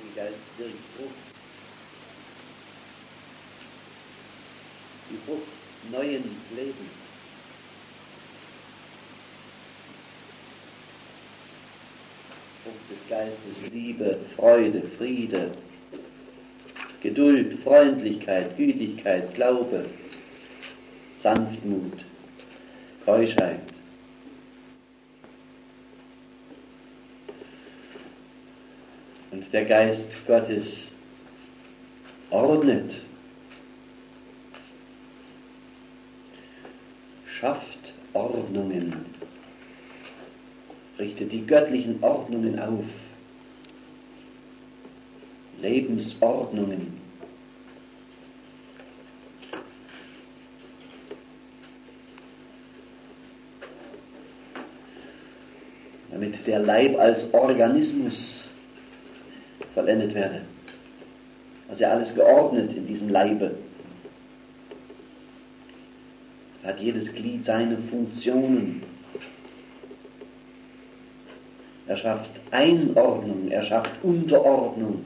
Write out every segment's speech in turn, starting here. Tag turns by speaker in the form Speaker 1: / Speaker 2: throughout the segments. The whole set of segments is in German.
Speaker 1: Geist wirkt Frucht. Die Frucht neuen Lebens. Frucht des Geistes, Liebe, Freude, Friede, Geduld, Freundlichkeit, Gütigkeit, Glaube, Sanftmut, Keuschheit. Und der Geist Gottes ordnet, schafft Ordnungen, richtet die göttlichen Ordnungen auf, Lebensordnungen. Damit der Leib als Organismus vollendet werde. Also alles geordnet in diesem Leibe. Hat jedes Glied seine Funktionen. Er schafft Einordnung, er schafft Unterordnung.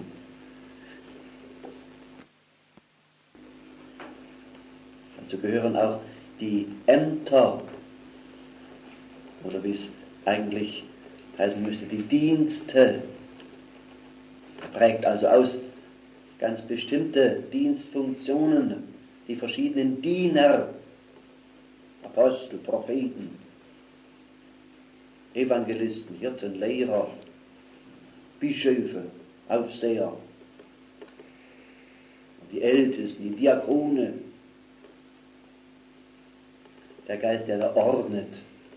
Speaker 1: Dazu gehören auch die Ämter, oder wie es eigentlich heißen müsste, die Dienste. Er prägt also aus ganz bestimmte Dienstfunktionen, die verschiedenen Diener, Apostel, Propheten, Evangelisten, Hirten, Lehrer, Bischöfe, Aufseher, die Ältesten, die Diakone. Der Geist, der da ordnet,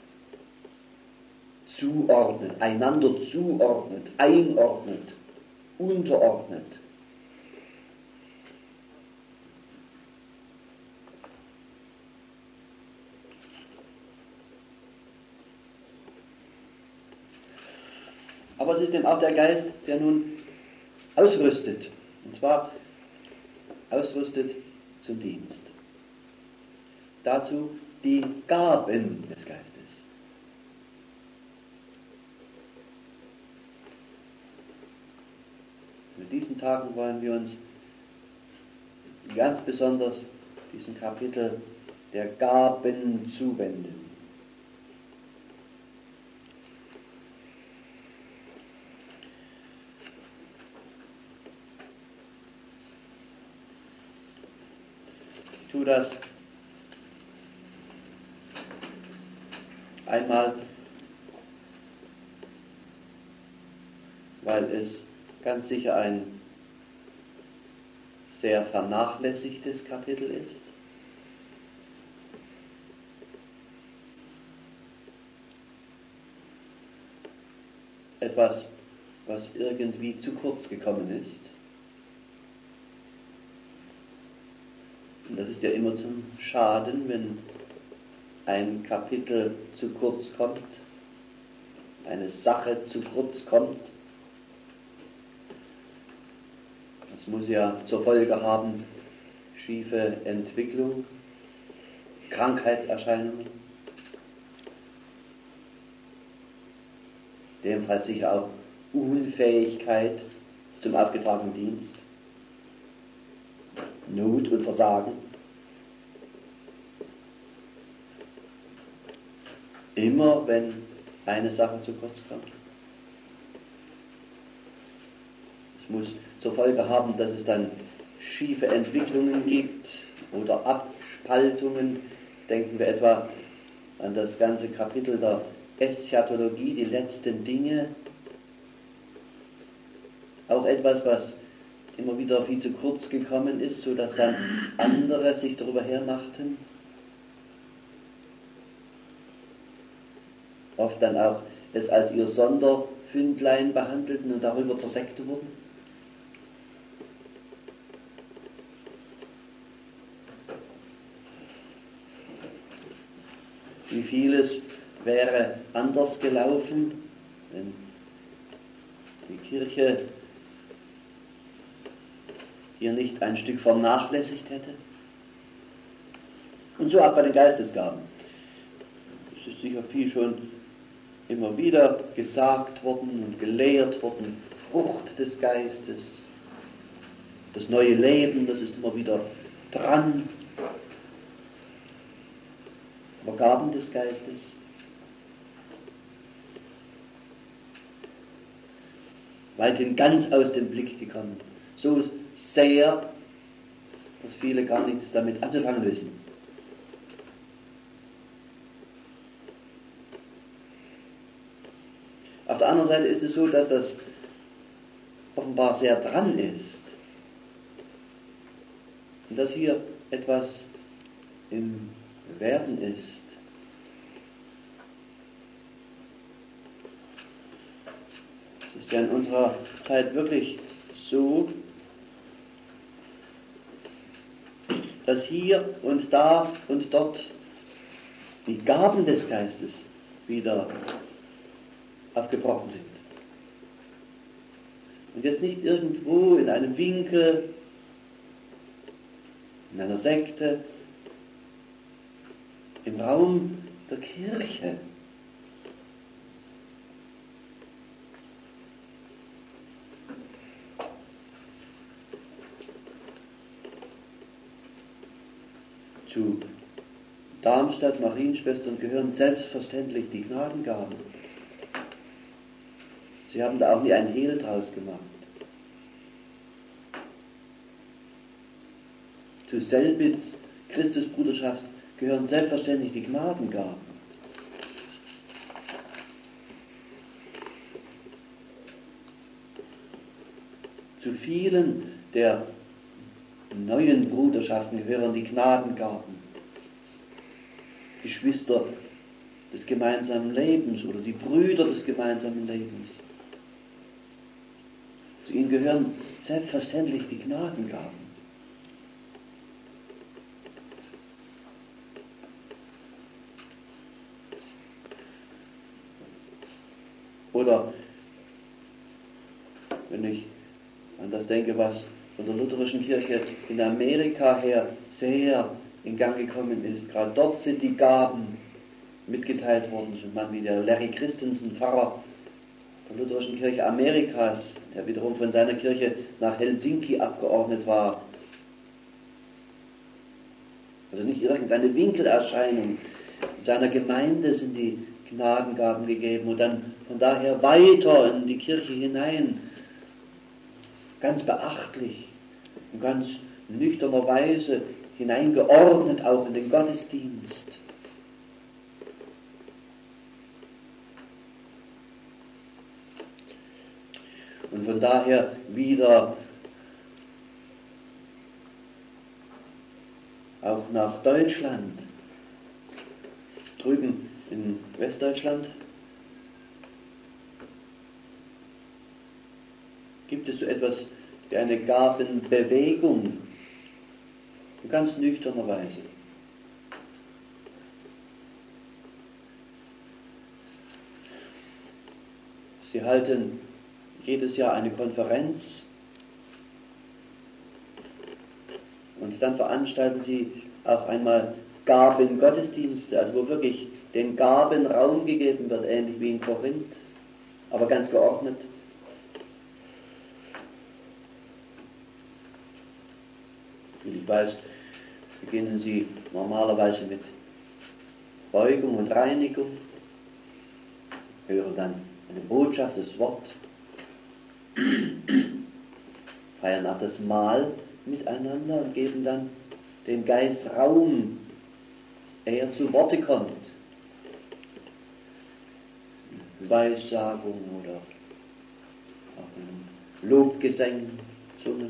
Speaker 1: zuordnet, einander zuordnet, einordnet, unterordnet. Aber es ist eben auch der Geist, der nun ausrüstet. Und zwar ausrüstet zum Dienst. Dazu die Gaben des Geistes. In diesen Tagen wollen wir uns ganz besonders diesem Kapitel der Gaben zuwenden. Ich tue das einmal, weil es ganz sicher ein sehr vernachlässigtes Kapitel ist. Etwas, was irgendwie zu kurz gekommen ist. Und das ist ja immer zum Schaden, wenn ein Kapitel zu kurz kommt, eine Sache zu kurz kommt. Das muss ja zur Folge haben, schiefe Entwicklung, Krankheitserscheinungen, in dem Fall sicher auch Unfähigkeit zum aufgetragenen Dienst, Not und Versagen. Immer wenn eine Sache zu kurz kommt. Es muss zur Folge haben, dass es dann schiefe Entwicklungen gibt oder Abspaltungen. Denken wir etwa an das ganze Kapitel der Eschatologie, die letzten Dinge. Auch etwas, was immer wieder viel zu kurz gekommen ist, sodass dann andere sich darüber hermachten. Oft dann auch es als ihr Sonderfündlein behandelten und darüber zur Sekte wurden. Wie vieles wäre anders gelaufen, wenn die Kirche hier nicht ein Stück vernachlässigt hätte. Und so auch bei den Geistesgaben. Es ist sicher viel schon immer wieder gesagt worden und gelehrt worden Frucht des Geistes. Das neue Leben, das ist immer wieder dran. Aber Gaben des Geistes, weithin ganz aus dem Blick gekommen. So sehr, dass viele gar nichts damit anzufangen wissen. Auf der anderen Seite ist es so, dass das offenbar sehr dran ist. Und dass hier etwas im Werden ist. Es ist ja in unserer Zeit wirklich so, dass hier und da und dort die Gaben des Geistes wieder abgebrochen sind. Und jetzt nicht irgendwo in einem Winkel, in einer Sekte, im Raum der Kirche. Zu Darmstadt Marienschwestern gehören selbstverständlich die Gnadengaben. Sie haben da auch nie ein Hehl draus gemacht. Zu Selbitz Christusbruderschaft gehören selbstverständlich die Gnadengaben. Zu vielen der neuen Bruderschaften gehören die Gnadengaben. Geschwister des gemeinsamen Lebens oder die Brüder des gemeinsamen Lebens. Zu ihnen gehören selbstverständlich die Gnadengaben. Oder wenn ich an das denke, was von der lutherischen Kirche in Amerika her sehr in Gang gekommen ist. Gerade dort sind die Gaben mitgeteilt worden. So ein Mann wie der Larry Christensen, Pfarrer der lutherischen Kirche Amerikas, der wiederum von seiner Kirche nach Helsinki abgeordnet war. Also nicht irgendeine Winkelerscheinung. In seiner Gemeinde sind die Gnadengaben gegeben und dann von daher weiter in die Kirche hinein, ganz beachtlich und ganz nüchterner Weise hineingeordnet auch in den Gottesdienst. Und von daher wieder auch nach Deutschland, drüben in Westdeutschland, gibt es so etwas wie eine Gabenbewegung, in ganz nüchterner Weise. Sie halten jedes Jahr eine Konferenz und dann veranstalten sie auch einmal Gabengottesdienste, also wo wirklich den Gaben Raum gegeben wird, ähnlich wie in Korinth, aber ganz geordnet. Wie ich weiß, beginnen sie normalerweise mit Beugung und Reinigung, hören dann eine Botschaft, das Wort, feiern auch das Mahl miteinander und geben dann dem Geist Raum, dass er zu Worte kommt. Weissagung oder auch Lobgesang, Zungen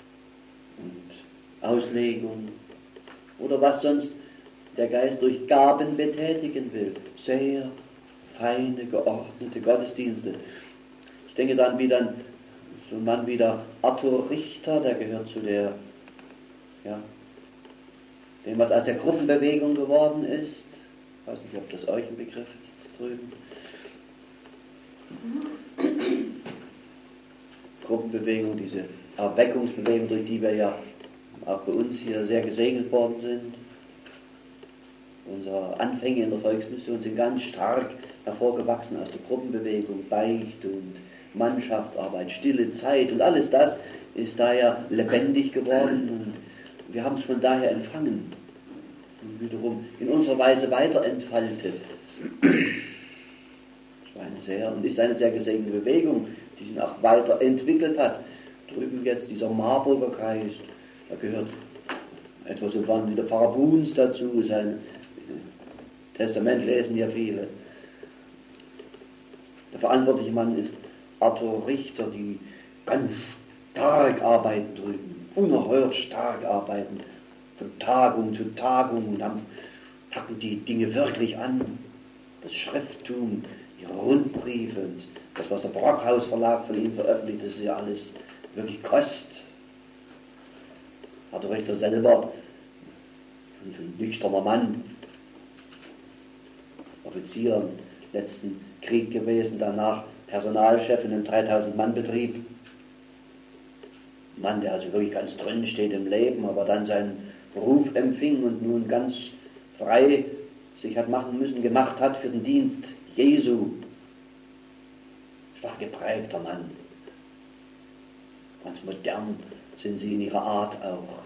Speaker 1: und Auslegung oder was sonst der Geist durch Gaben betätigen will. Sehr feine, geordnete Gottesdienste. Ich denke dann wie dann so ein Mann wie der Arthur Richter, der gehört zu der, dem was aus der Gruppenbewegung geworden ist. Ich weiß nicht, ob das euch ein Begriff ist drüben. Gruppenbewegung, diese Erweckungsbewegung, durch die wir ja auch bei uns hier sehr gesegnet worden sind. Unsere Anfänge in der Volksmission sind ganz stark hervorgewachsen aus der Gruppenbewegung, Beichte und Mannschaftsarbeit, stille Zeit und alles das ist daher lebendig geworden und wir haben es von daher empfangen und wiederum in unserer Weise weiterentfaltet. Ist eine sehr gesegnete Bewegung, die sich auch weiterentwickelt hat. Drüben jetzt dieser Marburger Kreis, da gehört etwa so wie der Pfarrer Bruns dazu, sein Testament lesen ja viele. Der verantwortliche Mann ist Arthur Richter, die ganz stark arbeiten drüben, unerhört stark arbeiten, von Tagung zu Tagung und packen die Dinge wirklich an. Das Schrifttum, ihre Rundbriefe und das, was der Brockhaus Verlag von ihm veröffentlicht, das ist ja alles wirklich Kost. Arthur Richter selber, ein nüchterner Mann, Offizier im letzten Krieg gewesen, danach Personalchef in einem 3000-Mann-Betrieb. Ein Mann, der also wirklich ganz drin steht im Leben, aber dann seinen Beruf empfing und nun ganz frei sich hat gemacht hat für den Dienst Jesu. Stark geprägter Mann. Ganz modern sind sie in ihrer Art auch.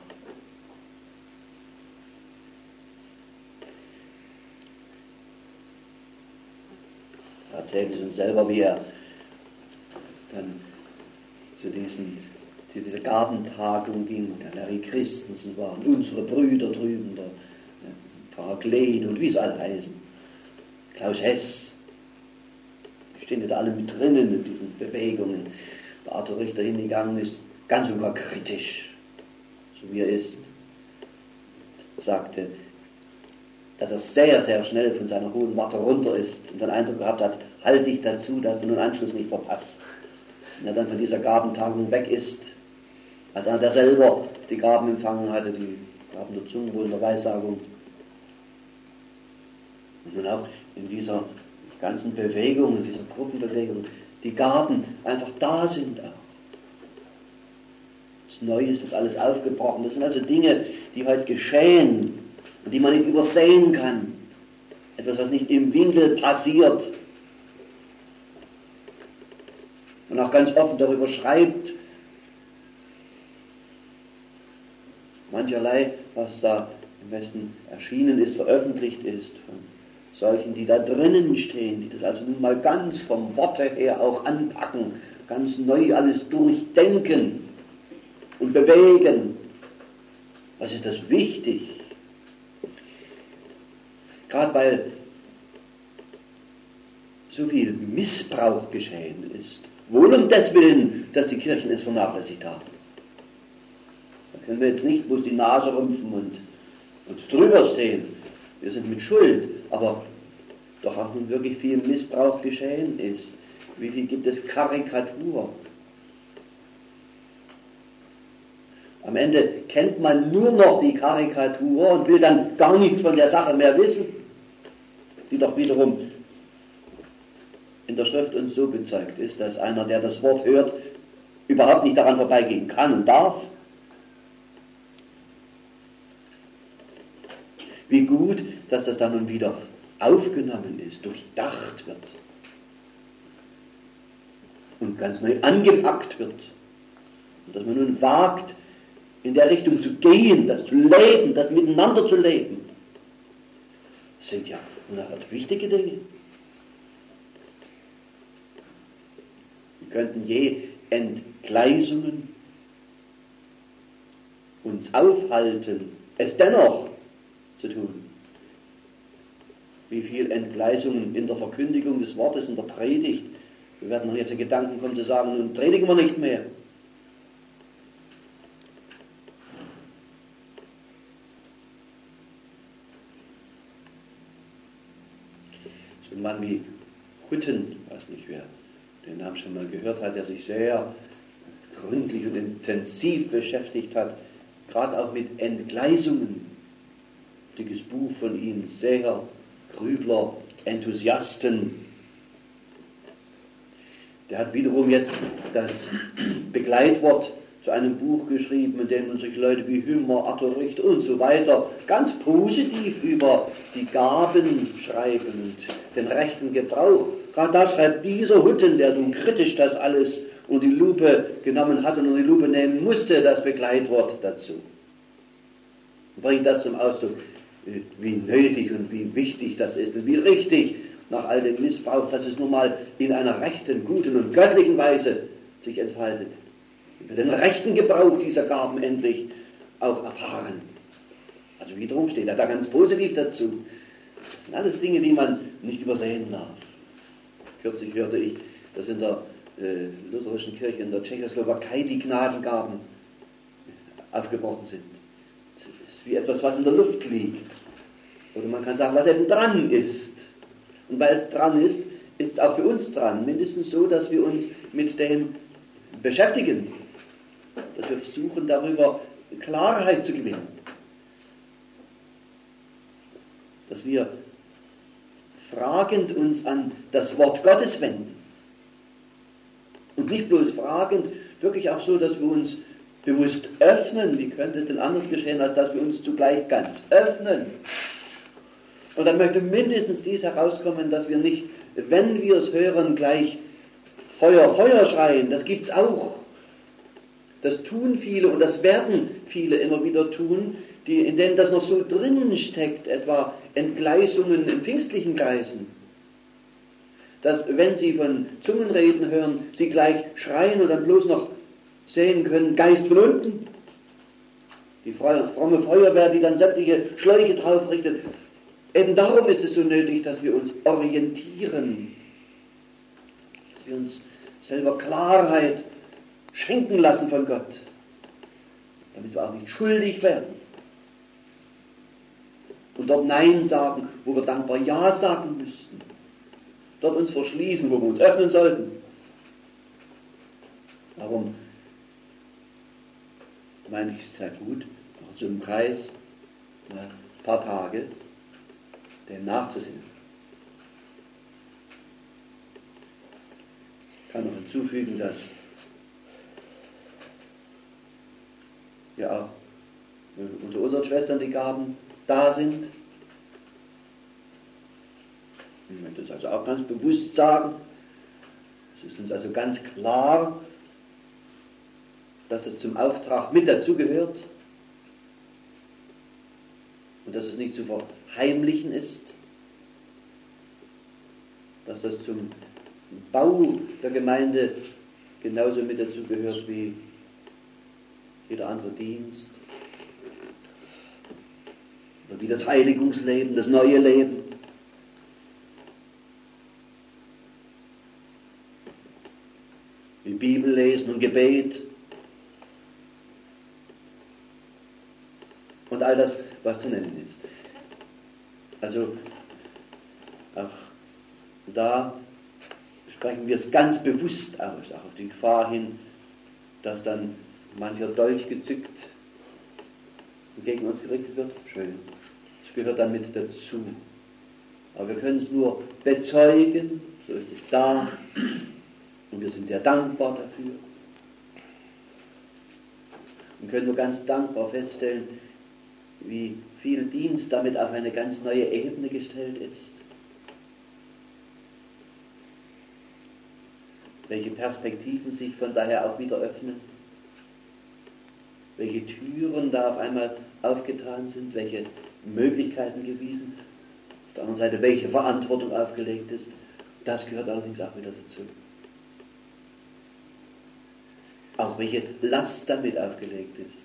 Speaker 1: Er erzählt es uns selber, wie er dann zu dieser Gabentagung ging, der Larry Christensen war und unsere Brüder drüben, der Pfarrer Glen und wie es alle heißen, Klaus Hess, die stehen da alle mit drinnen in diesen Bewegungen. Der Arthur Richter hingegangen ist, ganz und gar kritisch, so wie er ist, sagte, dass er sehr, sehr schnell von seiner hohen Warte runter ist und den Eindruck gehabt hat, halte ich dazu, dass du nun Anschluss nicht verpasst. Und er dann von dieser Gabentagung weg ist, als einer, der selber die Gaben empfangen hatte, die Gaben der Zungenwohl und der Weissagung. Und nun auch in dieser ganzen Bewegung, in dieser Gruppenbewegung, die Gaben einfach da sind auch. Das Neue ist alles aufgebrochen. Das sind also Dinge, die heute geschehen und die man nicht übersehen kann. Etwas, was nicht im Winkel passiert. Und auch ganz offen darüber schreibt. Mancherlei, was da im Westen erschienen ist, veröffentlicht ist, von solchen, die da drinnen stehen, die das also nun mal ganz vom Worte her auch anpacken, ganz neu alles durchdenken und bewegen. Was ist das wichtig? Gerade weil so viel Missbrauch geschehen ist, wohl um des Willen, dass die Kirchen es vernachlässigt haben. Da können wir jetzt nicht bloß die Nase rümpfen und drüber stehen. Wir sind mit Schuld, aber doch auch nun wirklich viel Missbrauch geschehen ist. Wie viel gibt es Karikatur? Am Ende kennt man nur noch die Karikatur und will dann gar nichts von der Sache mehr wissen, die doch wiederum in der Schrift uns so bezeugt ist, dass einer, der das Wort hört, überhaupt nicht daran vorbeigehen kann und darf. Wie gut, dass das dann nun wieder aufgenommen ist, durchdacht wird und ganz neu angepackt wird. Und dass man nun wagt, in der Richtung zu gehen, das zu leben, das miteinander zu leben. Das sind ja unerhört wichtige Dinge. Wir könnten je Entgleisungen uns aufhalten, es dennoch zu tun. Wie viel Entgleisungen in der Verkündigung des Wortes, in der Predigt. Wir werden noch jetzt in Gedanken kommen zu sagen, nun predigen wir nicht mehr. So ein Mann wie Hutten, weiß nicht wer den Namen schon mal gehört hat, der sich sehr gründlich und intensiv beschäftigt hat, gerade auch mit Entgleisungen. Dickes Buch von ihm, sehr Grübler, Enthusiasten. Der hat wiederum jetzt das Begleitwort zu einem Buch geschrieben, in dem solche Leute wie Hümmer, Arthur Richter und so weiter ganz positiv über die Gaben schreiben und den rechten Gebrauch gerade da schreibt dieser Hutten, der so kritisch das alles unter die Lupe genommen hat und unter die Lupe nehmen musste, das Begleitwort dazu. Und bringt das zum Ausdruck, wie nötig und wie wichtig das ist und wie richtig nach all dem Missbrauch, dass es nun mal in einer rechten, guten und göttlichen Weise sich entfaltet. Wir den rechten Gebrauch dieser Gaben endlich auch erfahren. Also wiederum steht er da ganz positiv dazu. Das sind alles Dinge, die man nicht übersehen darf. Kürzlich hörte ich, dass in der lutherischen Kirche in der Tschechoslowakei die Gnadengaben aufgebrochen sind. Das ist wie etwas, was in der Luft liegt. Oder man kann sagen, was eben dran ist. Und weil es dran ist, ist es auch für uns dran. Mindestens so, dass wir uns mit dem beschäftigen. Dass wir versuchen, darüber Klarheit zu gewinnen. Dass wir fragend uns an das Wort Gottes wenden. Und nicht bloß fragend, wirklich auch so, dass wir uns bewusst öffnen. Wie könnte es denn anders geschehen, als dass wir uns zugleich ganz öffnen? Und dann möchte mindestens dies herauskommen, dass wir nicht, wenn wir es hören, gleich Feuer, Feuer schreien. Das gibt's auch. Das tun viele und das werden viele immer wieder tun, in denen das noch so drinnen steckt, etwa Entgleisungen in pfingstlichen Kreisen. Dass, wenn sie von Zungenreden hören, sie gleich schreien und dann bloß noch sehen können, Geist von unten. Die fromme Feuerwehr, die dann sämtliche Schläuche drauf richtet. Eben darum ist es so nötig, dass wir uns orientieren. Dass wir uns selber Klarheit schenken lassen von Gott. Damit wir auch nicht schuldig werden. Und dort Nein sagen, wo wir dankbar Ja sagen müssten. Dort uns verschließen, wo wir uns öffnen sollten. Darum meine ich sehr gut, noch so im Kreis, ein paar Tage, dem nachzusinnen. Ich kann noch hinzufügen, dass ja auch unter unseren Schwestern die Gaben da sind. Ich möchte das also auch ganz bewusst sagen. Es ist uns also ganz klar, dass es zum Auftrag mit dazugehört und dass es nicht zu verheimlichen ist, dass das zum Bau der Gemeinde genauso mit dazugehört wie jeder andere Dienst oder wie das Heiligungsleben, das neue Leben. Wie Bibellesen und Gebet und all das, was zu nennen ist. Also auch da sprechen wir es ganz bewusst aus, auch auf die Gefahr hin, dass dann mancher Dolch gezückt und gegen uns gerichtet wird. Schön. Das gehört dann mit dazu. Aber wir können es nur bezeugen, so ist es da. Und wir sind sehr dankbar dafür. Und können nur ganz dankbar feststellen, wie viel Dienst damit auf eine ganz neue Ebene gestellt ist. Welche Perspektiven sich von daher auch wieder öffnen. Welche Türen da auf einmal aufgetan sind, welche Möglichkeiten gewiesen. Auf der anderen Seite, welche Verantwortung aufgelegt ist. Das gehört allerdings auch wieder dazu. Auch welche Last damit aufgelegt ist.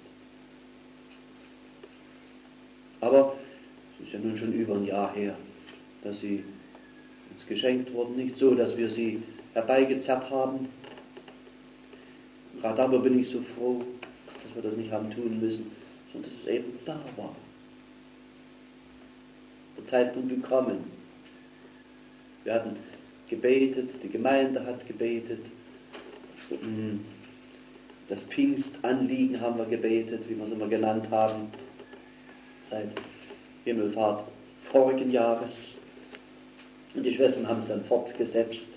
Speaker 1: Aber es ist ja nun schon über ein Jahr her, dass sie uns geschenkt wurden. Nicht so, dass wir sie herbeigezerrt haben. Gerade darüber bin ich so froh, dass wir das nicht haben tun müssen, sondern dass es eben da war. Der Zeitpunkt gekommen. Wir hatten gebetet, die Gemeinde hat gebetet. Das Pfingstanliegen haben wir gebetet, wie wir es immer genannt haben, seit Himmelfahrt vorigen Jahres. Und die Schwestern haben es dann fortgesetzt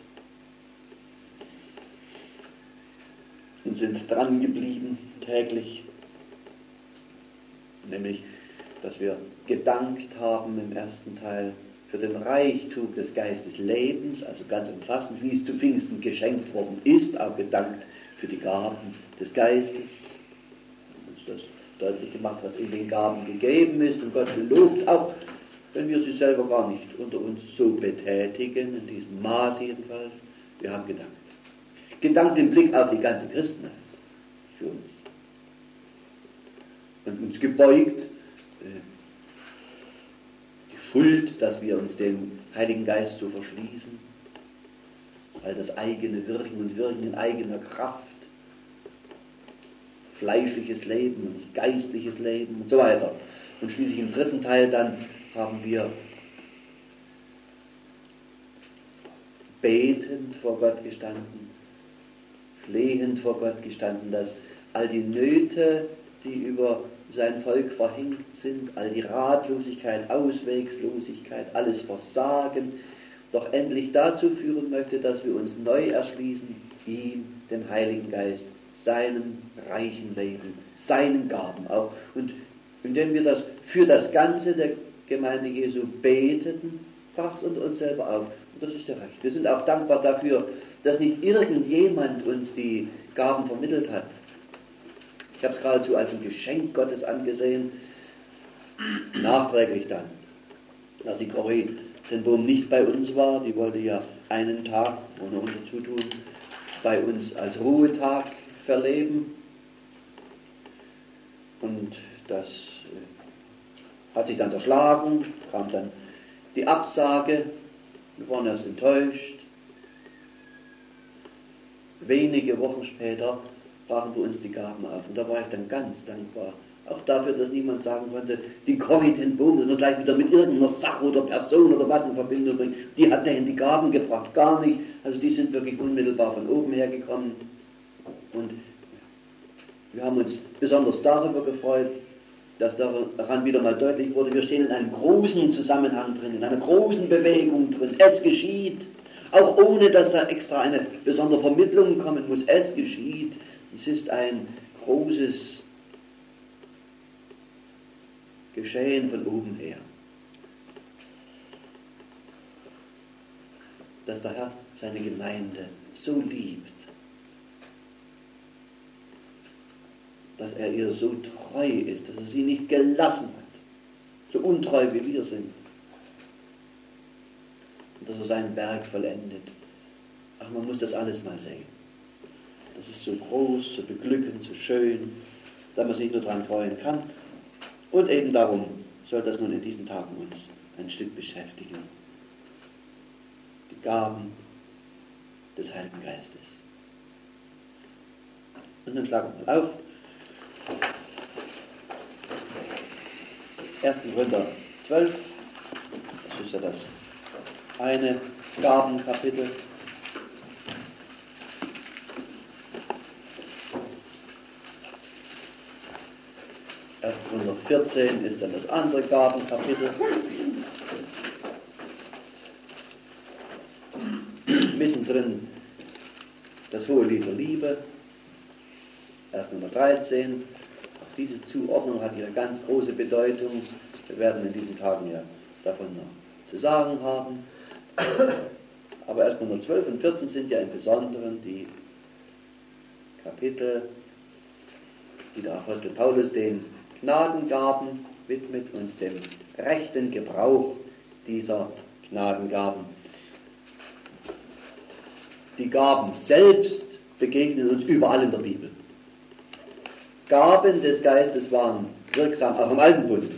Speaker 1: und sind dran geblieben, täglich. Nämlich, dass wir gedankt haben im ersten Teil für den Reichtum des Geisteslebens, also ganz umfassend, wie es zu Pfingsten geschenkt worden ist, auch gedankt für die Gaben des Geistes. Uns das deutlich gemacht, was in den Gaben gegeben ist, und Gott gelobt, auch wenn wir sie selber gar nicht unter uns so betätigen, in diesem Maß jedenfalls. Wir haben gedankt. Gedankt im Blick auf die ganze Christenheit für uns. Und uns gebeugt, die Schuld, dass wir uns dem Heiligen Geist so verschließen, weil das eigene Wirken und Wirken in eigener Kraft, fleischliches Leben und nicht geistliches Leben und so weiter. Und schließlich im dritten Teil dann haben wir betend vor Gott gestanden, flehend vor Gott gestanden, dass all die Nöte, die über sein Volk verhängt sind, all die Ratlosigkeit, Auswegslosigkeit, alles Versagen, doch endlich dazu führen möchte, dass wir uns neu erschließen, ihm, dem Heiligen Geist, seinem reichen Leben, seinen Gaben auch. Und indem wir das für das Ganze der Gemeinde Jesu beteten, brach es unter uns selber auf. Und das ist ja recht. Wir sind auch dankbar dafür, dass nicht irgendjemand uns die Gaben vermittelt hat. Ich habe es geradezu als ein Geschenk Gottes angesehen, nachträglich dann, dass die Corrie ten Boom nicht bei uns war. Die wollte ja einen Tag, ohne unser Zutun, bei uns als Ruhetag verleben. Und das hat sich dann zerschlagen, kam dann die Absage, wir waren erst enttäuscht. Wenige Wochen später brachen bei uns die Gaben auf. Und da war ich dann ganz dankbar. Auch dafür, dass niemand sagen konnte, die Corrie ten Boom, das muss gleich wieder mit irgendeiner Sache oder Person oder was in Verbindung bringen. Die hat denen die Gaben gebracht. Gar nicht. Also die sind wirklich unmittelbar von oben her gekommen. Und wir haben uns besonders darüber gefreut, dass daran wieder mal deutlich wurde, wir stehen in einem großen Zusammenhang drin, in einer großen Bewegung drin. Es geschieht. Auch ohne, dass da extra eine besondere Vermittlung kommen muss. Es geschieht. Es ist ein großes Geschehen von oben her. Dass der Herr seine Gemeinde so liebt, dass er ihr so treu ist, dass er sie nicht gelassen hat, so untreu wie wir sind. Und dass er sein Werk vollendet. Ach, man muss das alles mal sehen. Das ist so groß, so beglückend, so schön, dass man sich nur daran freuen kann. Und eben darum soll das nun in diesen Tagen uns ein Stück beschäftigen. Die Gaben des Heiligen Geistes. Und dann schlagen wir mal auf. 1. Korinther 12, das ist ja das eine Gabenkapitel. Erst 114 ist dann das andere Gabenkapitel. Mittendrin das hohe Lied der Liebe. Erst 113. Auch diese Zuordnung hat ihre ganz große Bedeutung. Wir werden in diesen Tagen ja davon noch zu sagen haben. Aber erst 112 und 14 sind ja im Besonderen die Kapitel, die der Apostel Paulus den Gnadengaben widmet und dem rechten Gebrauch dieser Gnadengaben. Die Gaben selbst begegnen uns überall in der Bibel. Gaben des Geistes waren wirksam, auch im Alten Bund.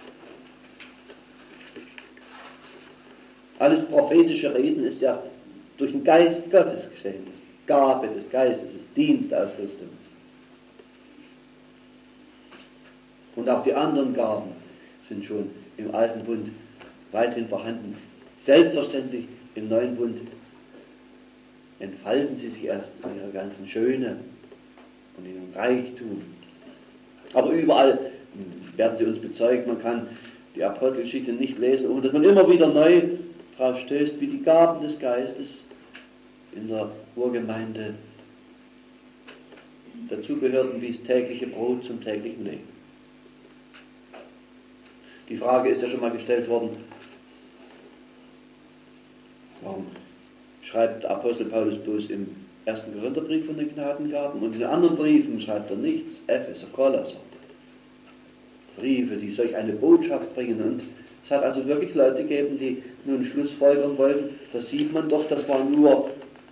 Speaker 1: Alles prophetische Reden ist ja durch den Geist Gottes geschehen. Das ist Gabe des Geistes, das ist Dienstausrüstung. Und auch die anderen Gaben sind schon im Alten Bund weithin vorhanden. Selbstverständlich im Neuen Bund entfalten sie sich erst in ihrer ganzen Schöne und in ihrem Reichtum. Aber überall werden sie uns bezeugt, man kann die Apostelgeschichte nicht lesen, ohne dass man immer wieder neu darauf stößt, wie die Gaben des Geistes in der Urgemeinde dazugehörten, wie das tägliche Brot zum täglichen Leben. Die Frage ist ja schon mal gestellt worden, Warum schreibt der Apostel Paulus bloß im 1. Korintherbrief von den Gnadengaben und in den anderen Briefen schreibt er nichts? Epheser, Kolosser. Briefe, die solch eine Botschaft bringen. Und es hat also wirklich Leute gegeben, die nun Schlussfolgern wollten. Da sieht man doch, das war nur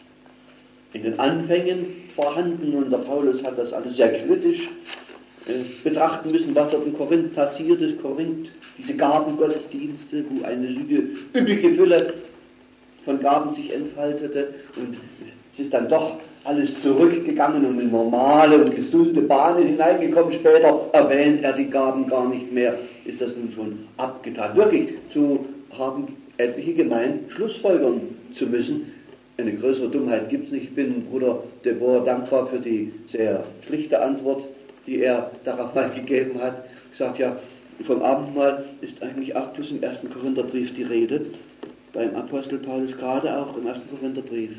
Speaker 1: in den Anfängen vorhanden und der Paulus hat das alles sehr kritisch betrachten müssen, was dort in Korinth passiert ist. Korinth, diese Gabengottesdienste, wo eine üppige Fülle von Gaben sich entfaltete und es ist dann doch alles zurückgegangen und in normale und gesunde Bahnen hineingekommen. Später erwähnt er die Gaben gar nicht mehr, ist das nun schon abgetan. Wirklich, so haben etliche gemeint, schlussfolgern zu müssen. Eine größere Dummheit gibt es nicht. Ich bin Bruder de Boer dankbar für die sehr schlichte Antwort, die er darauf mal gegeben hat. Gesagt, ja, vom Abendmahl ist eigentlich auch bloß im 1. Korintherbrief die Rede, beim Apostel Paulus gerade auch im 1. Korintherbrief.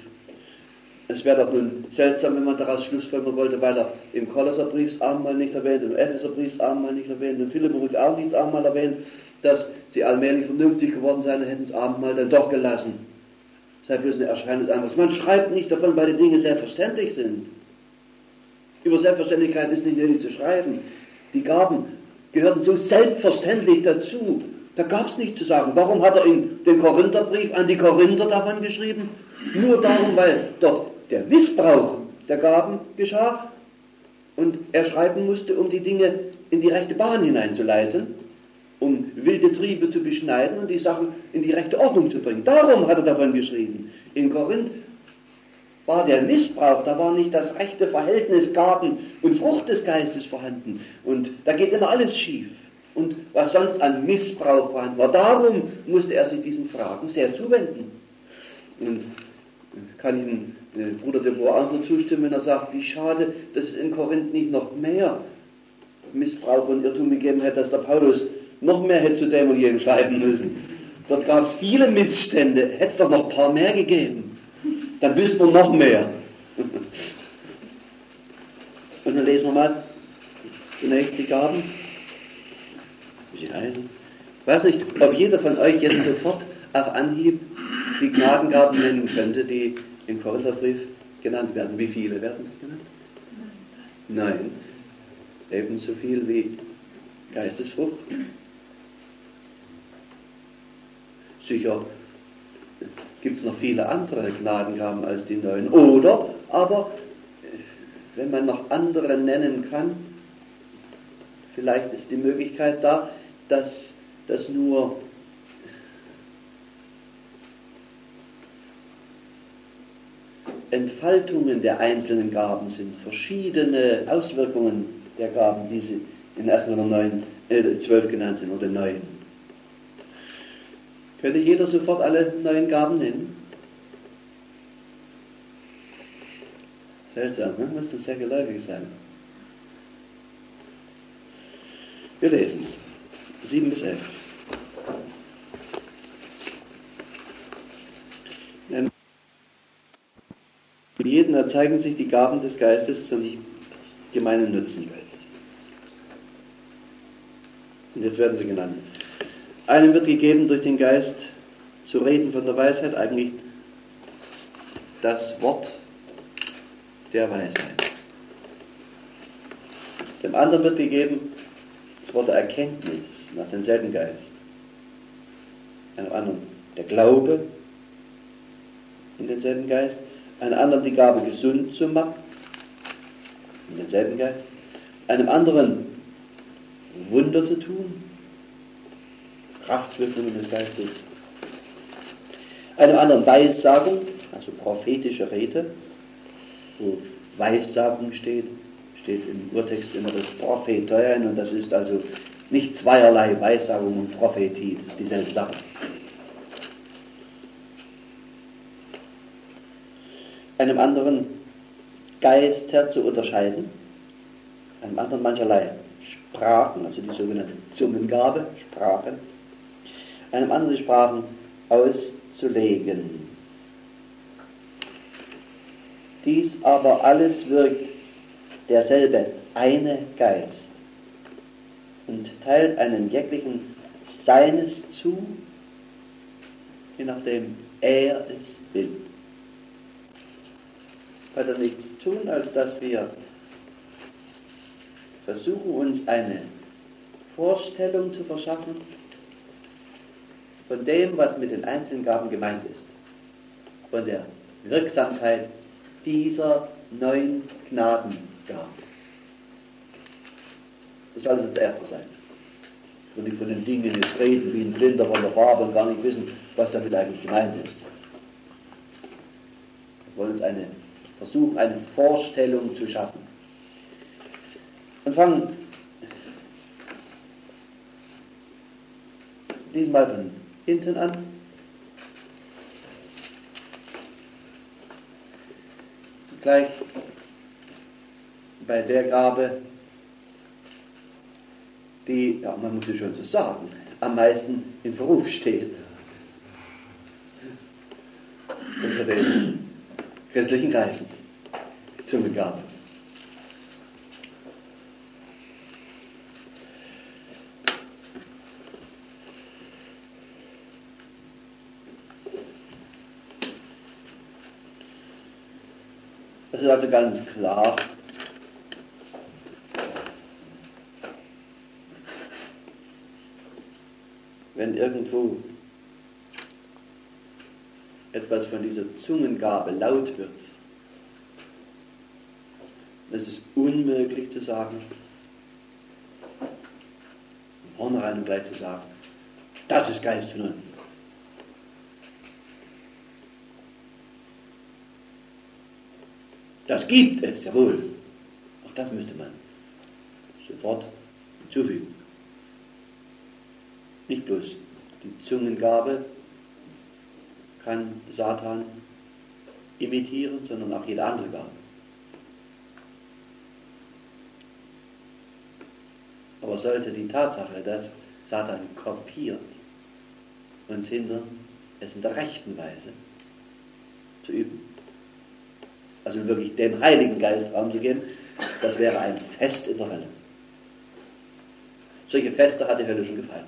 Speaker 1: Es wäre doch nun seltsam, wenn man daraus schlussfolgern wollte, weil er im Kolosserbrief das Abendmahl nicht erwähnt, im Epheserbrief das Abendmahl nicht erwähnt, im Philipperbrief auch nicht das Abendmahl erwähnt, dass sie allmählich vernünftig geworden seien und hätten das Abendmahl dann doch gelassen. Sei bloß eine Erscheinung des Anfangs. Man schreibt nicht davon, weil die Dinge selbstverständlich sind. Über Selbstverständlichkeit ist nicht nötig zu schreiben. Die Gaben gehörten so selbstverständlich dazu. Da gab es nichts zu sagen. Warum hat er in den Korintherbrief an die Korinther davon geschrieben? Nur darum, weil dort der Missbrauch der Gaben geschah und er schreiben musste, um die Dinge in die rechte Bahn hineinzuleiten, um wilde Triebe zu beschneiden und die Sachen in die rechte Ordnung zu bringen. Darum hat er davon geschrieben. In Korinth war der Missbrauch, da war nicht das rechte Verhältnis Gaben und Frucht des Geistes vorhanden. Und da geht immer alles schief. Und was sonst an Missbrauch vorhanden war, darum musste er sich diesen Fragen sehr zuwenden. Und kann ich dem Bruder de Boer auch nur zustimmen, wenn er sagt, wie schade, dass es in Korinth nicht noch mehr Missbrauch und Irrtum gegeben hätte, dass der Paulus noch mehr hätte zu dem und jenem schreiben müssen. Dort gab es viele Missstände, hätte es doch noch ein paar mehr gegeben. Dann wüssten wir noch mehr. Und dann lesen wir mal zunächst die Gaben. Wie sie heißen. Ich weiß nicht, ob jeder von euch jetzt sofort auf Anhieb die Gnadengaben nennen könnte, die im Korintherbrief genannt werden. Wie viele werden das genannt? Nein. Ebenso viel wie Geistesfrucht. Sicher gibt es noch viele andere Gnadengaben als die 9. Oder, aber, wenn man noch andere nennen kann, vielleicht ist die Möglichkeit da, dass das nur Entfaltungen der einzelnen Gaben sind, verschiedene Auswirkungen der Gaben, die sie in 1. Korinther 12 genannt sind, oder 9. Könnte jeder sofort alle 9 Gaben nennen? Seltsam, ne? Muss dann sehr geläufig sein. Wir lesen es. 7 bis 11. Für jeden erzeigen sich die Gaben des Geistes zum gemeinen Nutzen. Und jetzt werden sie genannt. Einem wird gegeben, durch den Geist zu reden von der Weisheit, eigentlich das Wort der Weisheit. Dem anderen wird gegeben das Wort der Erkenntnis nach demselben Geist. Einem anderen der Glaube in demselben Geist. Einem anderen die Gabe, gesund zu machen in demselben Geist. Einem anderen Wunder zu tun, Kraftwirkungen des Geistes. Einem anderen Weissagung, also prophetische Rede, wo Weissagung steht im Urtext immer das Propheteien, und das ist also nicht zweierlei Weissagung und Prophetie, das ist dieselbe Sache. Einem anderen Geister zu unterscheiden, einem anderen mancherlei Sprachen, also die sogenannte Zungengabe, Sprachen, einem anderen die Sprachen auszulegen. Dies aber alles wirkt derselbe eine Geist und teilt einem jeglichen seines zu, je nachdem, er es will. Weiter nichts tun, als dass wir versuchen, uns eine Vorstellung zu verschaffen von dem, was mit den einzelnen Gaben gemeint ist, von der Wirksamkeit dieser 9 Gnadengaben. Das soll das Erste sein. Und nicht von den Dingen jetzt reden, wie ein Blinder von der Farbe und gar nicht wissen, was damit eigentlich gemeint ist. Wir wollen uns versuchen, eine Vorstellung zu schaffen. Und fangen diesmal von hinten an. Gleich bei der Gabe, die, ja, man muss es schon so sagen, am meisten in Verruf steht unter den christlichen Kreisen, die Zungengabe. Das ist also ganz klar, wenn irgendwo etwas von dieser Zungengabe laut wird, es ist unmöglich zu sagen, von vornherein gleich zu sagen, das ist Geist von unten. Das gibt es, jawohl. Auch das müsste man sofort hinzufügen. Nicht bloß die Zungengabe kann Satan imitieren, sondern auch jede andere Gabe. Aber sollte die Tatsache, dass Satan kopiert, uns hindern, es in der rechten Weise zu üben, also wirklich dem Heiligen Geist Raum zu geben, das wäre ein Fest in der Hölle. Solche Feste hat die Hölle schon gefeiert.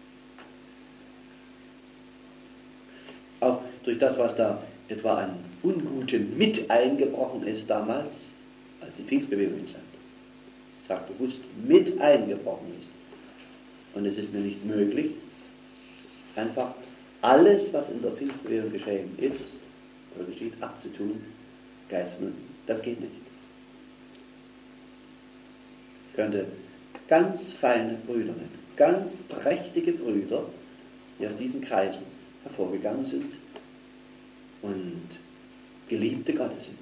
Speaker 1: Auch durch das, was da etwa an Ungutem mit eingebrochen ist damals, als die Pfingstbewegung entstand. Ich sage bewusst, mit eingebrochen ist. Und es ist mir nicht möglich, einfach alles, was in der Pfingstbewegung geschehen ist oder geschieht, abzutun, geistmünd. Das geht nicht. Ich könnte ganz feine Brüder nennen, ganz prächtige Brüder, die aus diesen Kreisen hervorgegangen sind und Geliebte Gottes sind.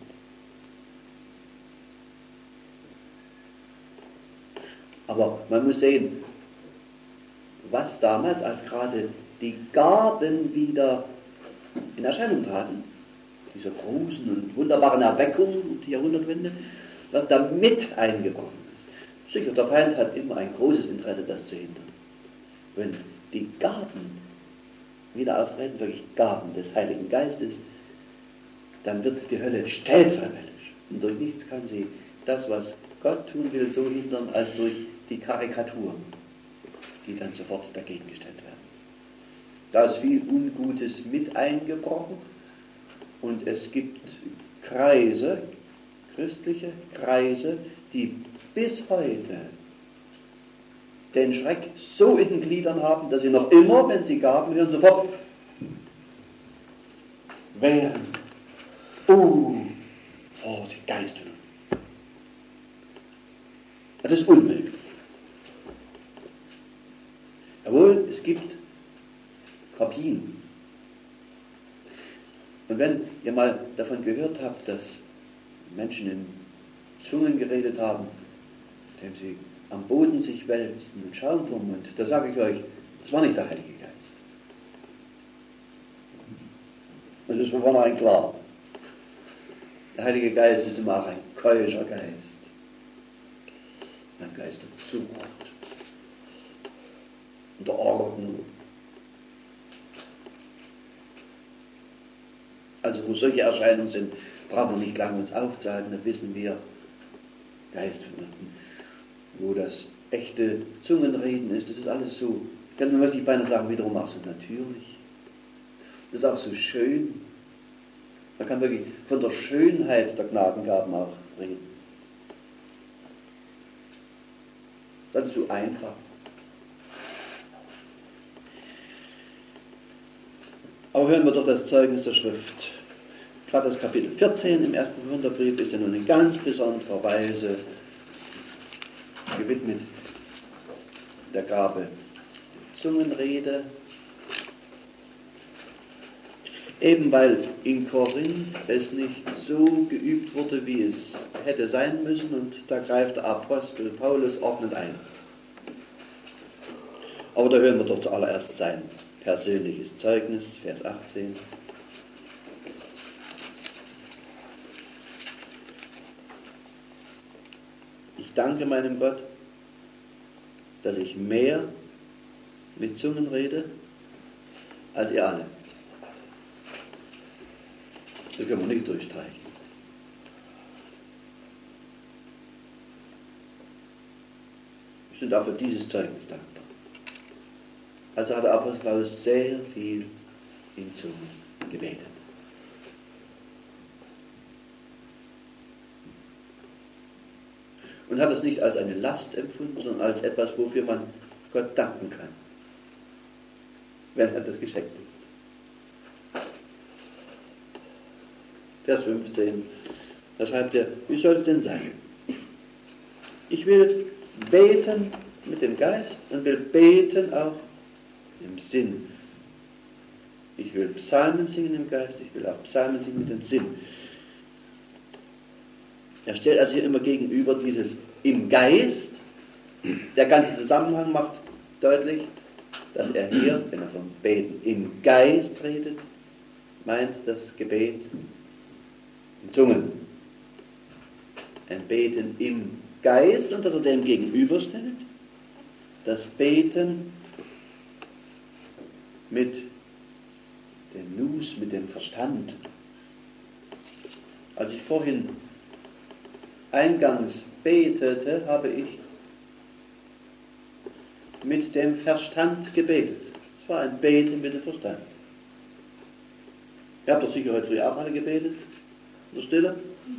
Speaker 1: Aber man muss sehen, was damals, als gerade die Gaben wieder in Erscheinung traten, dieser großen und wunderbaren Erweckung um die Jahrhundertwende, was da mit eingebrochen ist. Sicher, der Feind hat immer ein großes Interesse, das zu hindern. Wenn die Gaben wieder auftreten, wirklich Gaben des Heiligen Geistes, dann wird die Hölle stets rebellisch. Und durch nichts kann sie das, was Gott tun will, so hindern, als durch die Karikaturen, die dann sofort dagegen gestellt werden. Da ist viel Ungutes mit eingebrochen und es gibt Kreise, christliche Kreise, die bis heute den Schreck so in den Gliedern haben, dass sie noch immer, wenn sie Gaben hören, sofort wehren. Vorsicht, Geist. Das ist unmöglich. Jawohl, es gibt Kopien. Und wenn ihr mal davon gehört habt, dass Menschen in Zungen geredet haben, indem sie am Boden sich wälzten und Schaum vom Mund, da sage ich euch, das war nicht der Heilige Geist. Das ist von vornherein klar. Der Heilige Geist ist immer auch ein keuscher Geist. Ein Geist der Zucht und der Ordnung. Also wo solche Erscheinungen sind, brauchen wir nicht lange uns aufzuhalten, da wissen wir, Geist von unten. Wo das echte Zungenreden ist, das ist alles so, dann möchte ich beinahe sagen, wiederum auch so natürlich. Das ist auch so schön. Man kann wirklich von der Schönheit der Gnadengaben auch reden. Das ist so einfach. Aber hören wir doch das Zeugnis der Schrift. Gerade das Kapitel 14 im 1. Korintherbrief ist ja nun in ganz besonderer Weise gewidmet der Gabe Zungenrede. Eben weil in Korinth es nicht so geübt wurde, wie es hätte sein müssen, und da greift der Apostel Paulus ordnend ein. Aber da hören wir doch zuallererst sein persönliches Zeugnis, Vers 18. Ich danke meinem Gott, dass ich mehr mit Zungen rede als ihr alle. Das können wir nicht durchstreichen. Wir sind auch für dieses Zeugnis dankbar. Also hat der Apostel Paulus sehr viel in Zungen gebetet. Und hat es nicht als eine Last empfunden, sondern als etwas, wofür man Gott danken kann, wenn er das geschenkt ist. Vers 15, da schreibt er, wie soll es denn sein? Ich will beten mit dem Geist und will beten auch im Sinn. Ich will Psalmen singen im Geist, ich will auch Psalmen singen mit dem Sinn. Er stellt also hier immer gegenüber dieses im Geist. Der ganze Zusammenhang macht deutlich, dass er hier, wenn er vom Beten im Geist redet, meint das Gebet in Zungen. Ein Beten im Geist, und dass er dem gegenüberstellt das Beten mit dem Nus, mit dem Verstand. Als ich vorhin eingangs betete, habe ich mit dem Verstand gebetet. Es war ein Beten mit dem Verstand. Ihr habt doch sicher heute früh auch alle gebetet, in der Stille.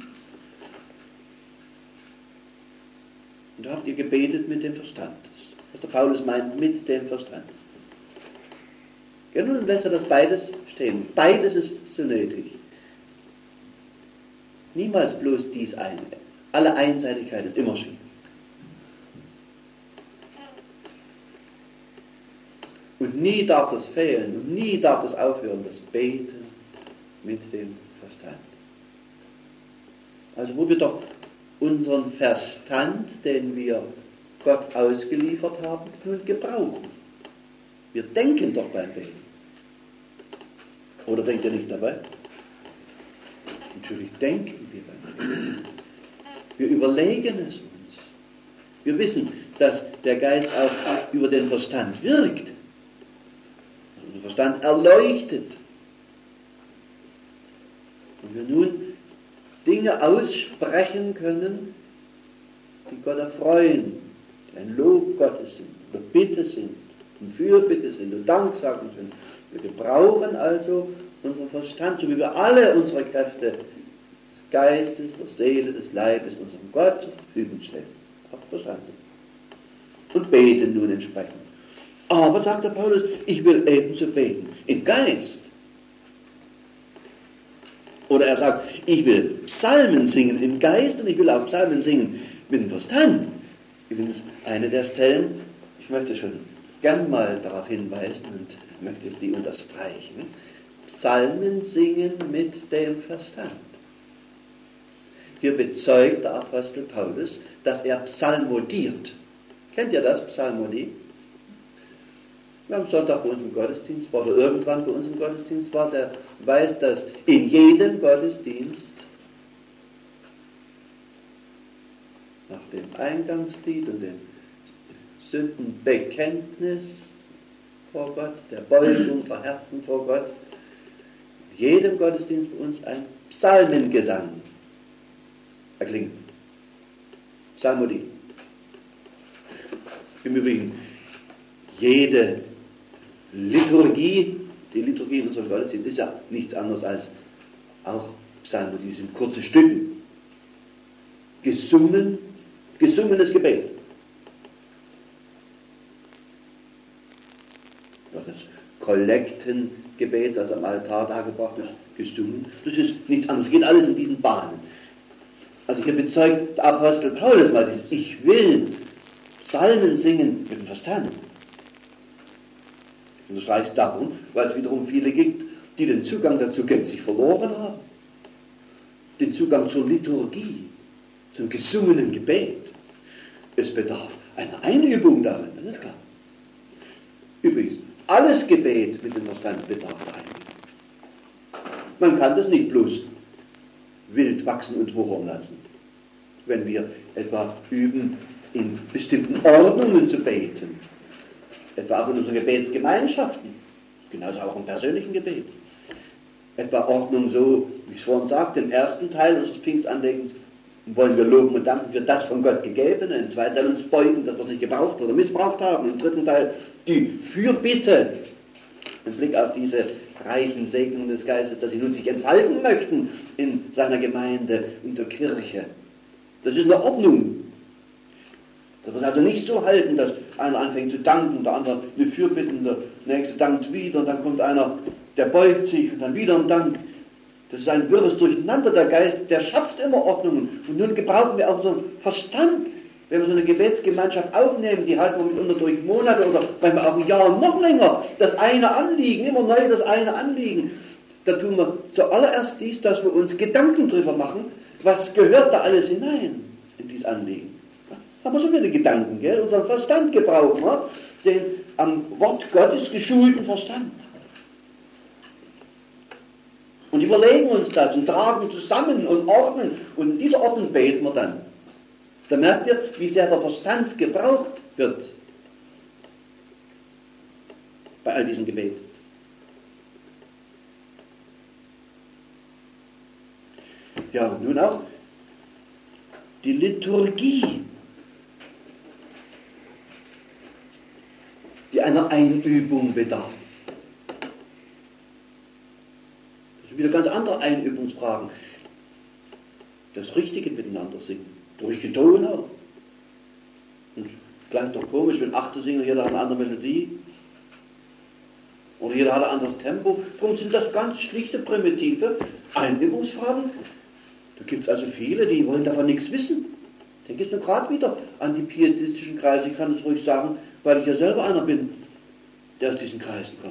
Speaker 1: Und da habt ihr gebetet mit dem Verstand. Was der Paulus meint, mit dem Verstand. Ja, nun lässt er das beides stehen. Beides ist so nötig. Niemals bloß dies eine. Alle Einseitigkeit ist immer schief. Und nie darf das fehlen und nie darf das aufhören, das Beten mit dem Verstand. Also wo wir doch unseren Verstand, den wir Gott ausgeliefert haben, nun gebrauchen. Wir denken doch beim Beten. Oder denkt ihr nicht dabei? Natürlich denken wir beim Beten. Wir überlegen es uns. Wir wissen, dass der Geist auch über den Verstand wirkt. Der Verstand erleuchtet. Und wir nun Dinge aussprechen können, die Gott erfreuen, die ein Lob Gottes sind, oder Bitte sind, und Fürbitte sind, und Danksagen sind. Wir gebrauchen also unseren Verstand, so wie wir alle unsere Kräfte des Geistes, der Seele, des Leibes unserem Gott zur Verfügung stellen. Auch verstanden. Und beten nun entsprechend. Aber, sagt der Paulus, ich will ebenso beten im Geist. Oder er sagt, ich will Psalmen singen im Geist und ich will auch Psalmen singen mit dem Verstand. Übrigens eine der Stellen, ich möchte schon gern mal darauf hinweisen und möchte die unterstreichen. Psalmen singen mit dem Verstand. Hier bezeugt der Apostel Paulus, dass er psalmodiert. Kennt ihr das, Psalmodie? Wer am Sonntag bei uns im Gottesdienst war oder irgendwann bei uns im Gottesdienst war, der weiß, dass in jedem Gottesdienst nach dem Eingangslied und dem Sündenbekenntnis vor Gott, der Beugung der Herzen vor Gott, in jedem Gottesdienst bei uns ein Psalmengesang erklingt. Psalmodie. Im Übrigen, jede Liturgie, Die Liturgie in unserem Gottesdienst ist ja nichts anderes als auch Psalmen, die sind kurze Stücken. Gesungenes Gebet. Das Kollektengebet, das am Altar dargebracht ist, gesungen. Das ist nichts anderes. Es geht alles in diesen Bahnen. Also hier bezeugt der Apostel Paulus mal dieses: Ich will Psalmen singen mit dem Verstand. Und das reicht darum, weil es wiederum viele gibt, die den Zugang dazu gänzlich verloren haben. Den Zugang zur Liturgie, zum gesungenen Gebet. Es bedarf einer Einübung darin, das ist klar. Übrigens, alles Gebet mit dem Verstand bedarf der Einübung. Man kann das nicht bloß wild wachsen und wuchern lassen. Wenn wir etwa üben, in bestimmten Ordnungen zu beten, etwa auch in unseren Gebetsgemeinschaften, genauso auch im persönlichen Gebet. Etwa Ordnung so, wie ich es vorhin sagte, im ersten Teil unseres Pfingstanlegens wollen wir loben und danken für das von Gott Gegebene, im zweiten Teil uns beugen, dass wir es nicht gebraucht oder missbraucht haben, im dritten Teil die Fürbitte, im Blick auf diese reichen Segnungen des Geistes, dass sie nun sich entfalten möchten in seiner Gemeinde und der Kirche. Das ist eine Ordnung. Das muss also nicht so halten, dass einer anfängt zu danken, der andere eine Fürbitte, der nächste dankt wieder, und dann kommt einer, der beugt sich und dann wieder ein Dank. Das ist ein wirres Durcheinander. Der Geist, der schafft immer Ordnungen. Und nun gebrauchen wir auch unseren Verstand. Wenn wir so eine Gebetsgemeinschaft aufnehmen, die halten wir mitunter durch Monate oder manchmal auch ein Jahr noch länger. Das eine Anliegen, immer neu das eine Anliegen. Da tun wir zuallererst dies, dass wir uns Gedanken drüber machen, was gehört da alles hinein in dieses Anliegen. Da haben wir schon wieder Gedanken, gell? Unseren Verstand gebrauchen wir, den am Wort Gottes geschulten Verstand. Und überlegen uns das und tragen zusammen und ordnen. Und in dieser Ordnung beten wir dann. Da merkt ihr, wie sehr der Verstand gebraucht wird bei all diesen Gebeten. Ja, und nun auch die Liturgie, die einer Einübung bedarf. Das sind wieder ganz andere Einübungsfragen. Das richtige Miteinander singen. Durch den Ton auch. Und klang doch komisch, wenn Achte singen, jeder hat eine andere Melodie. Oder jeder hat ein anderes Tempo. Darum sind das ganz schlichte, primitive Einübungsfragen. Da gibt es also viele, die wollen davon nichts wissen. Denke jetzt nur gerade wieder an die pietistischen Kreise. Ich kann es ruhig sagen, weil ich ja selber einer bin, der aus diesen Kreisen kommt.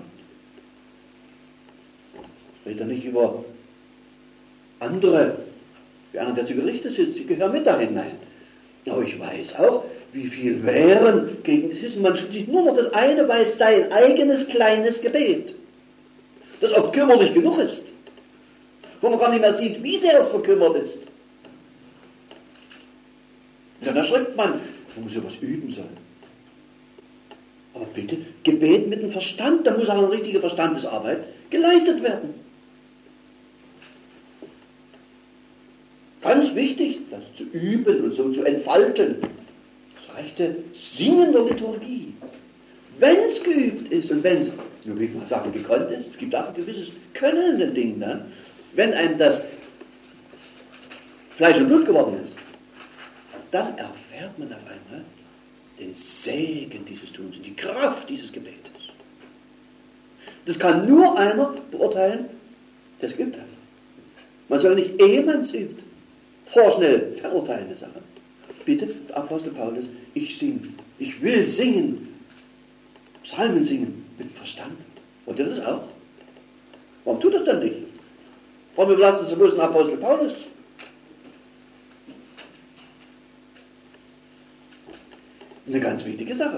Speaker 1: Ich rede nicht über andere, wie einer, der zu Gerichte sitzt, die gehören mit da hinein. Aber ich weiß auch, wie viel Wehren gegen das ist. Man sieht nur noch das eine, weiß sein eigenes kleines Gebet, das auch kümmerlich genug ist, wo man gar nicht mehr sieht, wie sehr es verkümmert ist. Und dann erschrickt man, man muss ja was üben sein. Aber bitte, Gebet mit dem Verstand, da muss auch eine richtige Verstandesarbeit geleistet werden. Ganz wichtig, das zu üben und so zu entfalten. Das rechte Singen der Liturgie. Wenn es geübt ist und wenn es, nur will ich mal sagen, gekonnt ist, es gibt auch ein gewisses Können in den Dingen dann, wenn einem das Fleisch und Blut geworden ist, dann erfährt man auf einmal den Segen dieses Tuns und die Kraft dieses Gebetes. Das kann nur einer beurteilen, der es geübt hat. Man soll nicht, ehe man es übt, vorschnell verurteilende Sache. Bitte, der Apostel Paulus, ich will singen, Psalmen singen mit Verstand. Wollt ihr das auch? Warum tut das dann nicht? Warum überlassen Sie bloß den Apostel Paulus? Das ist eine ganz wichtige Sache.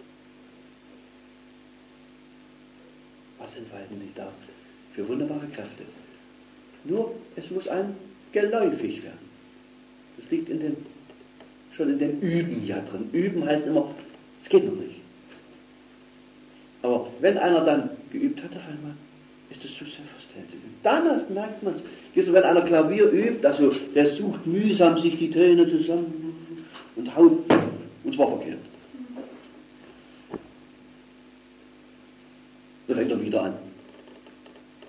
Speaker 1: Was entfalten sich da für wunderbare Kräfte? Nur, es muss einem geläufig werden. Das liegt schon in dem Üben ja drin. Üben heißt immer, es geht noch nicht. Aber wenn einer dann geübt hat auf einmal, ist das so selbstverständlich. Dann erst merkt man es. Wenn einer Klavier übt, also der sucht mühsam sich die Töne zusammen und haut, und zwar verkehrt. Dann fängt er wieder an.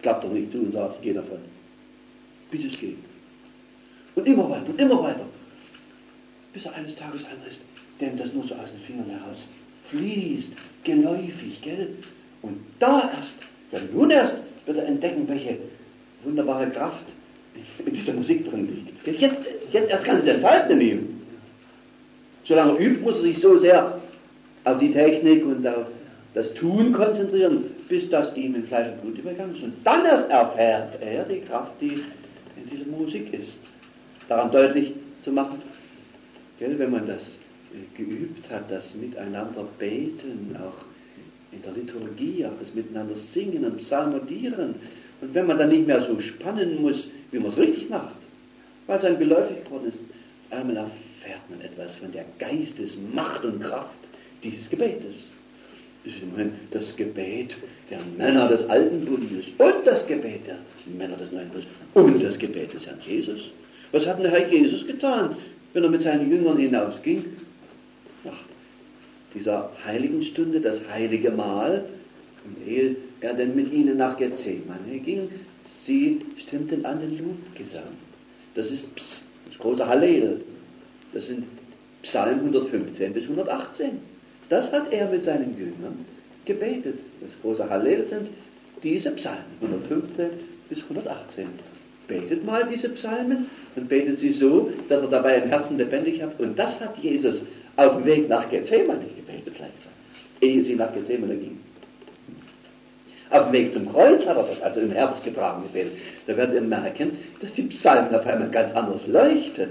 Speaker 1: klappt doch nicht zu und sagt, ich gehe davon. Bis es geht. Und immer weiter. Bis er eines Tages einer ist, dem das nur so aus den Fingern heraus fließt, geläufig, gell? Und da erst, ja nun erst, wird er entdecken, welche wunderbare Kraft in dieser Musik drin liegt. Jetzt erst kann es entfalten in ihm. Solange er übt, muss er sich so sehr auf die Technik und auf das Tun konzentrieren, bis das ihm in Fleisch und Blut übergegangen ist. Und dann erst erfährt er die Kraft, die in dieser Musik ist. Daran deutlich zu machen, gell, wenn man das geübt hat, das Miteinander beten, auch in der Liturgie, auch das Miteinander singen und psalmodieren. Und wenn man dann nicht mehr so spannen muss, wie man es richtig macht, weil es einem geläufig geworden ist, einmal erfährt man etwas von der Geistesmacht und Kraft dieses Gebetes. Das ist immerhin das Gebet der Männer des Alten Bundes und das Gebet der Männer des Neuen Bundes und das Gebet des Herrn Jesus. Was hat denn der Herr Jesus getan, wenn er mit seinen Jüngern hinausging? Nach dieser heiligen Stunde, das heilige Mahl, und ehe er denn mit ihnen nach Gethsemane ging, sie stimmten an den Lobgesang. Das ist das große Hallel. Das sind Psalm 115 bis 118. Das hat er mit seinen Jüngern gebetet. Das große Hallel sind diese Psalmen, 115 bis 118. Betet mal diese Psalmen und betet sie so, dass er dabei im Herzen lebendig hat. Und das hat Jesus auf dem Weg nach Gethsemane gebetet, gleichsam, ehe sie nach Gethsemane gingen. Auf dem Weg zum Kreuz hat er das also im Herz getragen gebetet. Da werdet ihr merken, dass die Psalmen auf einmal ganz anders leuchten.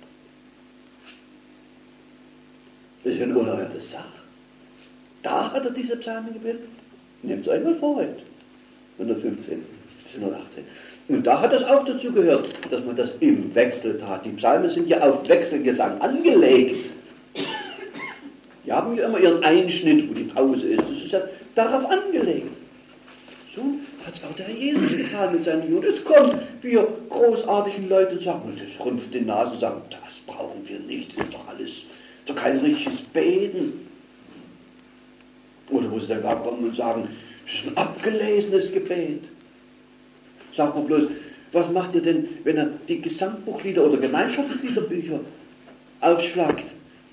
Speaker 1: Das ist eine unerhörte Sache. Da hat er diese Psalmen gebetet. Nehmt es euch mal vor heute. 115 bis 118. Und da hat es auch dazu gehört, dass man das im Wechsel tat. Die Psalmen sind ja auf Wechselgesang angelegt. Die haben ja immer ihren Einschnitt, wo die Pause ist. Das ist ja darauf angelegt. So hat es auch der Herr Jesus getan mit seinen Jüngern. Jetzt kommen wir großartigen Leute und sagen, das rümpft die Nase und sagen, das brauchen wir nicht, das ist doch alles, ist doch kein richtiges Beten. Oder wo sie dann gar kommen und sagen, das ist ein abgelesenes Gebet. Sagt man bloß, was macht ihr denn, wenn er die Gesangbuchlieder oder Gemeinschaftsliederbücher aufschlagt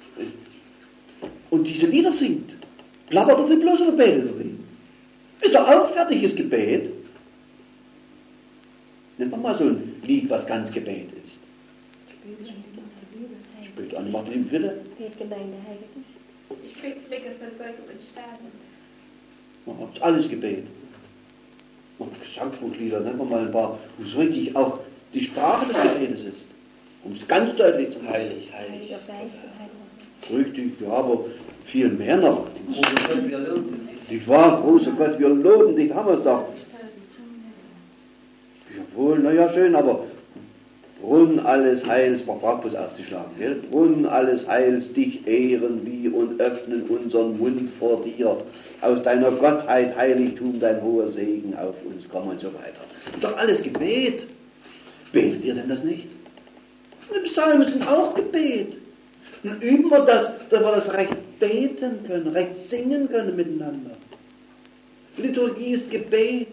Speaker 1: und diese Lieder singt? Plappert er die bloß oder betet er die? Ist doch auch fertiges Gebet. Nehmen wir mal so ein Lied, was ganz Gebet ist. Spät an, macht die bitte.
Speaker 2: Ich krieg Blicke von Gott und Sterben.
Speaker 1: Das ist alles Gebet. Und Gesangbuchlieder, nehmen wir mal ein paar, wo es wirklich auch die Sprache des Gebetes ist. Um es ganz deutlich zu machen.
Speaker 2: Heilig.
Speaker 1: Richtig, ja, aber viel mehr noch. Nicht wahr, großer Gott, wir loben dich, haben wir es doch. Jawohl, naja, schön, aber Brunnen alles Heils, man braucht bloß aufzuschlagen, gell? Brunnen alles Heils, dich ehren wir und öffnen unseren Mund vor dir. Aus deiner Gottheit, Heiligtum, dein hoher Segen auf uns kommen und so weiter. Das ist doch alles Gebet. Betet ihr denn das nicht? Die Psalmen sind auch Gebet. Und üben wir das, dass wir das recht beten können, recht singen können miteinander. Liturgie ist Gebet.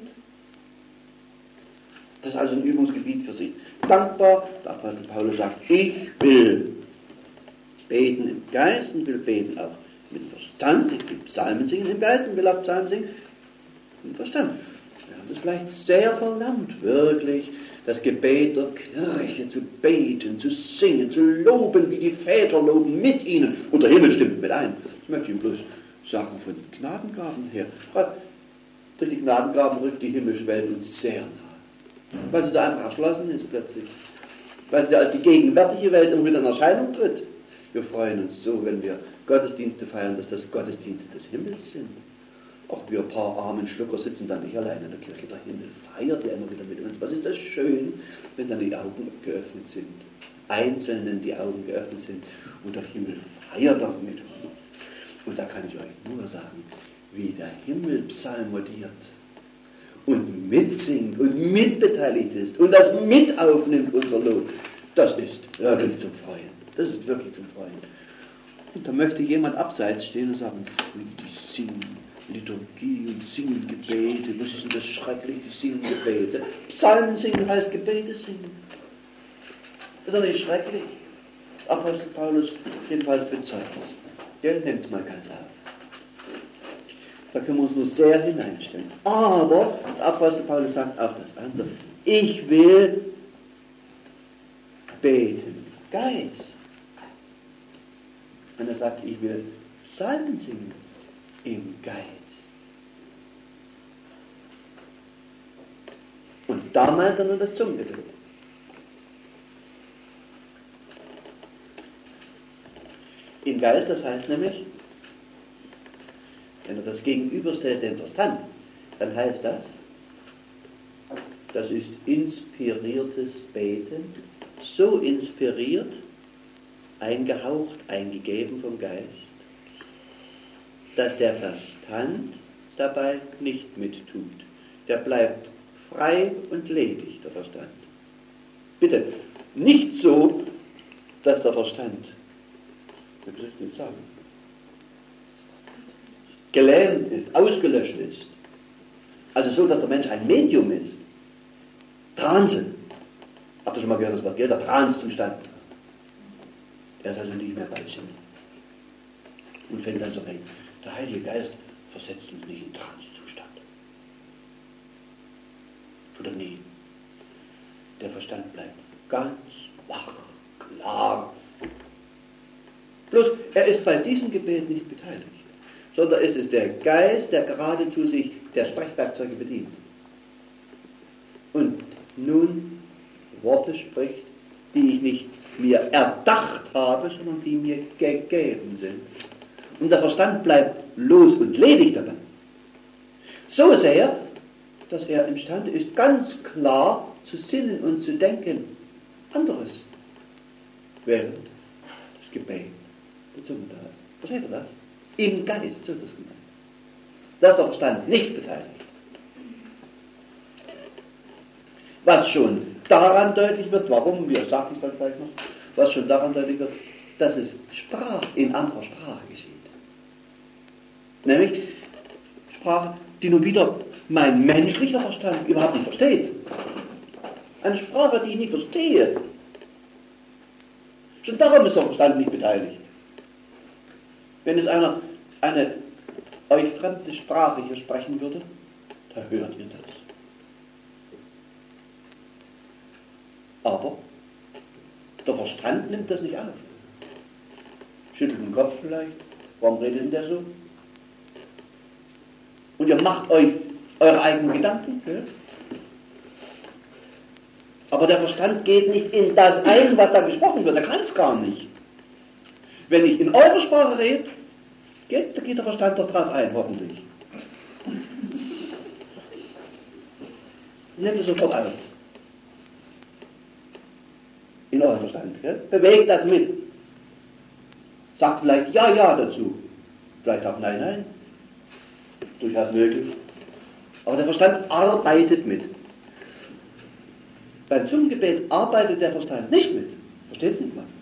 Speaker 1: Das ist also ein Übungsgebiet für sich. Dankbar, der Apostel Paulus sagt, ich will beten im Geist und will beten auch mit dem Verstand. Ich will Psalmen singen im Geist und will auch Psalmen singen mit dem Verstand. Wir haben das vielleicht sehr verlernt, wirklich das Gebet der Kirche zu beten, zu singen, zu loben, wie die Väter loben, mit ihnen. Und der Himmel stimmt mit ein. Ich möchte Ihnen bloß sagen, von Gnadengaben her. Durch die Gnadengaben rückt die himmlische Welt uns sehr nahe. Weil sie da einfach erschlossen ist plötzlich. Weil sie da als die gegenwärtige Welt immer wieder in Erscheinung tritt. Wir freuen uns so, wenn wir Gottesdienste feiern, dass das Gottesdienste des Himmels sind. Auch wir ein paar armen Schlucker sitzen dann nicht allein in der Kirche. Der Himmel feiert ja immer wieder mit uns. Was ist das schön, wenn dann die Augen geöffnet sind. Einzelnen die Augen geöffnet sind. Und der Himmel feiert auch mit uns. Und da kann ich euch nur sagen, wie der Himmel psalmodiert und mitsingt und mitbeteiligt ist und das mit aufnimmt, unser Lob, das ist wirklich zum Freuen. Das ist wirklich zum Freuen. Und da möchte jemand abseits stehen und sagen, die singen Liturgie und singen Gebete. Was ist denn das Schreckliche? Singen Gebete. Psalmen singen heißt Gebete singen. Das ist doch nicht schrecklich. Apostel Paulus jedenfalls bezeugt es. Der nimmt es mal ganz auf. Da können wir uns nur sehr hineinstellen. Aber der Apostel Paulus sagt auch das andere. Ich will beten. Geist. Und er sagt, ich will Psalmen singen im Geist. Und da meint er nur das Zungengebet. Im Geist, das heißt nämlich, wenn er das gegenüberstellt dem Verstand, dann heißt das ist inspiriertes Beten, so inspiriert, eingehaucht, eingegeben vom Geist, dass der Verstand dabei nicht mittut. Der bleibt frei und ledig, der Verstand. Bitte, nicht so, dass der Verstand, wie soll ich das sagen, gelähmt ist, ausgelöscht ist. Also so, dass der Mensch ein Medium ist. Trance. Habt ihr schon mal gehört, das Wort, der Trancezustand? Er ist also nicht mehr bei Sinn. Und fängt dann so ein. Der Heilige Geist versetzt uns nicht in Trancezustand. Tut er nie. Der Verstand bleibt ganz wach, klar. Bloß, er ist bei diesem Gebet nicht beteiligt, sondern es ist der Geist, der geradezu sich der Sprechwerkzeuge bedient. Und nun Worte spricht, die ich nicht mir erdacht habe, sondern die mir gegeben sind. Und der Verstand bleibt los und ledig dabei. So ist er, dass er imstande ist, ganz klar zu sinnen und zu denken. Anderes. Während das Gebet der Zunge da ist. Versteht ihr das? Im Geist, so ist das gemeint. Da ist der Verstand nicht beteiligt. Was schon daran deutlich wird, warum, wir sagen es dann gleich noch, was schon daran deutlich wird, dass es in anderer Sprache geschieht. Nämlich Sprache, die nun wieder mein menschlicher Verstand überhaupt nicht versteht. Eine Sprache, die ich nicht verstehe. Schon darum ist der Verstand nicht beteiligt. Wenn es einer eine euch fremde Sprache hier sprechen würde, da hört ihr das. Aber der Verstand nimmt das nicht auf. Schüttelt den Kopf vielleicht. Warum redet denn der so? Und ihr macht euch eure eigenen Gedanken. Gell? Aber der Verstand geht nicht in das ein, was da gesprochen wird. Er kann es gar nicht. Wenn ich in eurer Sprache rede, da geht der Verstand doch drauf ein, hoffentlich. Nehmt es sofort auf. In eurem Verstand. Gell? Bewegt das mit. Sagt vielleicht ja dazu. Vielleicht auch nein. Durchaus möglich. Aber der Verstand arbeitet mit. Beim Zungengebet arbeitet der Verstand nicht mit. Versteht ihr nicht mal?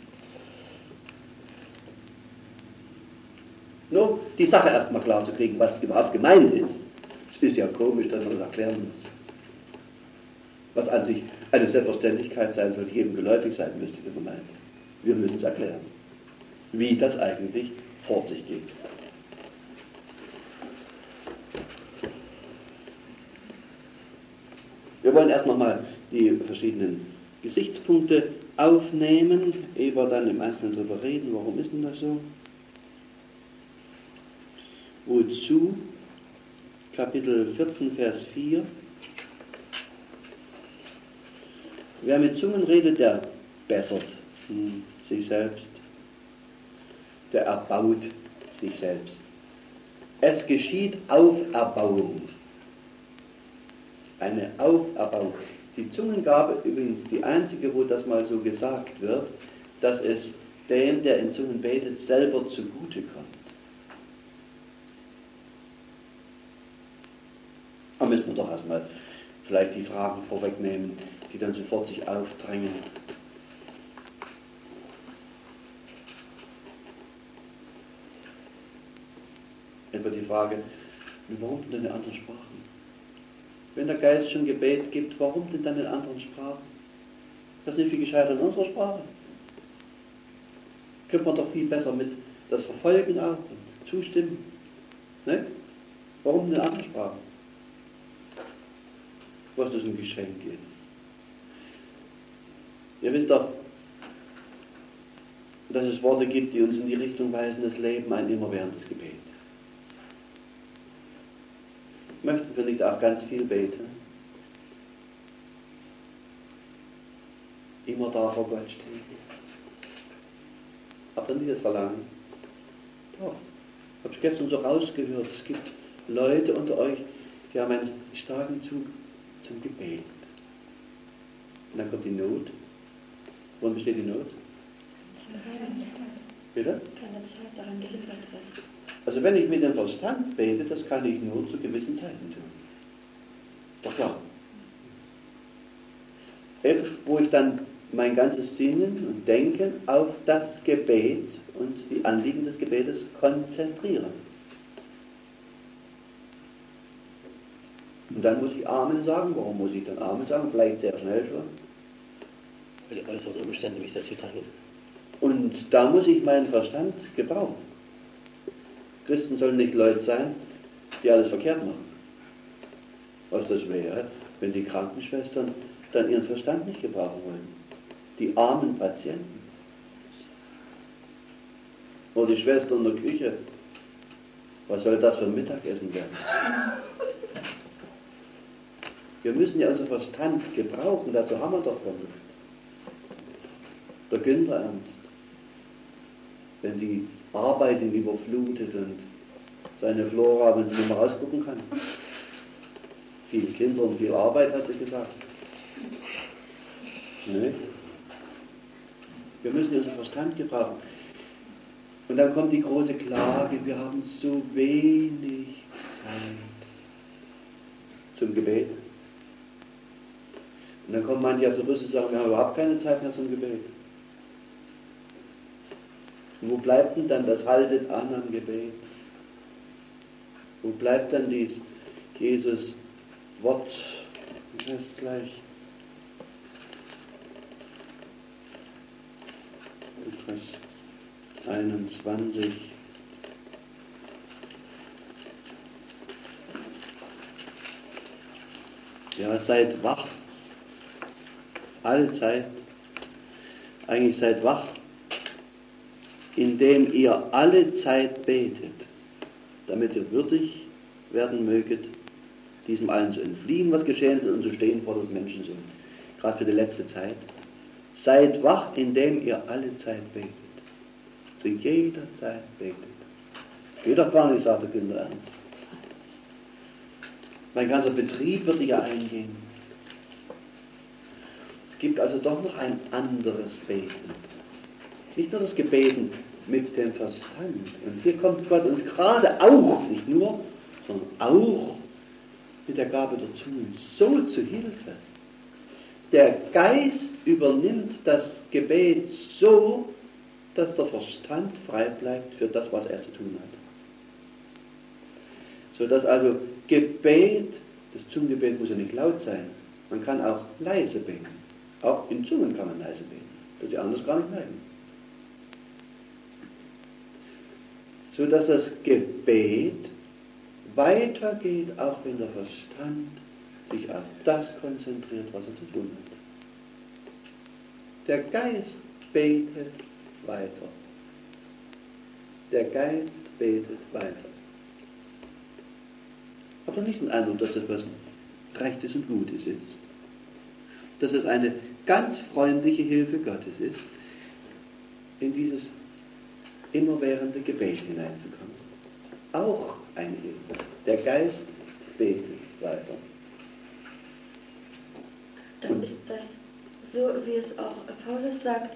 Speaker 1: Nur die Sache erstmal klar zu kriegen, was überhaupt gemeint ist. Es ist ja komisch, dass man das erklären muss. Was an sich eine Selbstverständlichkeit sein soll, jedem geläufig sein müsste, wie gemeint. Wir müssen es erklären, wie das eigentlich vor sich geht. Wir wollen erst nochmal die verschiedenen Gesichtspunkte aufnehmen, ehe wir dann im Einzelnen darüber reden, warum ist denn das so? Wozu? Kapitel 14, Vers 4. Wer mit Zungen redet, der bessert sich selbst. Der erbaut sich selbst. Es geschieht Auferbauung. Eine Auferbauung. Die Zungengabe übrigens die einzige, wo das mal so gesagt wird, dass es dem, der in Zungen betet, selber zugute kommt. Da müssen wir doch erstmal vielleicht die Fragen vorwegnehmen, die dann sofort sich aufdrängen. Etwa die Frage, warum denn in anderen Sprachen? Wenn der Geist schon Gebet gibt, warum denn dann in anderen Sprachen? Das ist nicht viel gescheiter in unserer Sprache. Könnte man doch viel besser mit das verfolgen auch und zustimmen. Ne? Warum in anderen Sprachen? Was das ein Geschenk ist. Ihr wisst doch, dass es Worte gibt, die uns in die Richtung weisen, das Leben ein immerwährendes Gebet. Möchten wir nicht auch ganz viel beten? Immer da vor Gott stehen. Habt ihr nicht das Verlangen? Doch. Habt ihr gestern so rausgehört, es gibt Leute unter euch, die haben einen starken Zug zum Gebet. Und dann kommt die Not. Worin besteht die Not? Bitte?
Speaker 3: Keine Zeit daran gehindert wird.
Speaker 1: Also wenn ich mit dem Verstand bete, das kann ich nur zu gewissen Zeiten tun. Doch klar. Wo ich dann mein ganzes Sinnen und Denken auf das Gebet und die Anliegen des Gebetes konzentriere. Und dann muss ich Amen sagen. Warum muss ich dann Amen sagen? Vielleicht sehr schnell schon.
Speaker 4: Weil die äußeren Umstände mich dazu drängen.
Speaker 1: Und da muss ich meinen Verstand gebrauchen. Christen sollen nicht Leute sein, die alles verkehrt machen. Was das wäre, wenn die Krankenschwestern dann ihren Verstand nicht gebrauchen wollen. Die armen Patienten. Oder die Schwester in der Küche. Was soll das für ein Mittagessen werden? Wir müssen ja unseren Verstand gebrauchen, dazu haben wir doch Vernunft. Der Günther Ernst, wenn die Arbeit ihn überflutet und seine Flora, wenn sie nicht mehr rausgucken kann. Viele Kinder und viel Arbeit, hat sie gesagt. Nee. Wir müssen unseren Verstand gebrauchen. Und dann kommt die große Klage, wir haben so wenig Zeit zum Gebet. Und dann kommen manche zur Rüste und sagen, wir haben überhaupt keine Zeit mehr zum Gebet. Und wo bleibt denn dann das Haltet an am Gebet? Wo bleibt dann dies Jesus Wort? Das heißt gleich. Vers 21. Ja, seid wach. Allzeit. Eigentlich seid wach, indem ihr alle Zeit betet, damit ihr würdig werden möget, diesem allen zu entfliehen, was geschehen ist, und zu stehen vor des Menschensohn. Gerade für die letzte Zeit. Seid wach, indem ihr alle Zeit betet. Zu jeder Zeit betet. Geht doch gar nicht, sagt der Günther Ernst. Mein ganzer Betrieb würde ja eingehen. Es gibt also doch noch ein anderes Beten. Nicht nur das Gebeten mit dem Verstand. Und hier kommt Gott uns gerade auch, nicht nur, sondern auch mit der Gabe der Zungen so zu Hilfe. Der Geist übernimmt das Gebet so, dass der Verstand frei bleibt für das, was er zu tun hat. So dass also Gebet, das Zungengebet muss ja nicht laut sein, man kann auch leise beten. Auch in Zungen kann man leise beten, dass die anderen gar nicht merken. So dass das Gebet weitergeht, auch wenn der Verstand sich auf das konzentriert, was er zu tun hat. Der Geist betet weiter. Der Geist betet weiter. Aber nicht den Eindruck, dass das was Rechtes und Gutes ist. Dass es eine ganz freundliche Hilfe Gottes ist, in dieses immerwährende Gebet hineinzukommen. Auch eine Hilfe. Der Geist betet weiter.
Speaker 3: Dann ist das so, wie es auch Paulus sagt.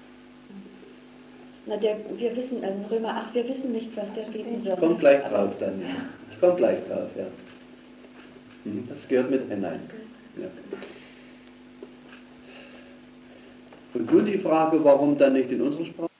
Speaker 3: Wir wissen, also in Römer 8, wir wissen nicht, was der beten soll.
Speaker 1: Ich komme gleich drauf dann. Ich komme gleich drauf, ja. Das gehört mit hinein. Ja. Und nun die Frage, warum dann nicht in unserer Sprache?